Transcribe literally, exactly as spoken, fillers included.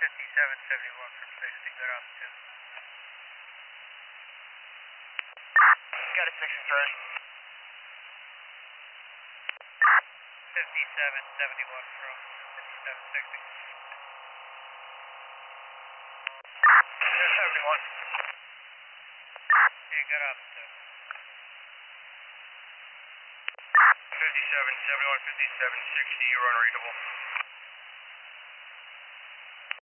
fifty-seven seventy-one from sixty, good altitude. Got a six charge. fifty-seven seventy-one from fifty-seven sixty. seventy-one. Yeah, good altitude. fifty-seven seventy-one, fifty-seven sixty, you're unreadable.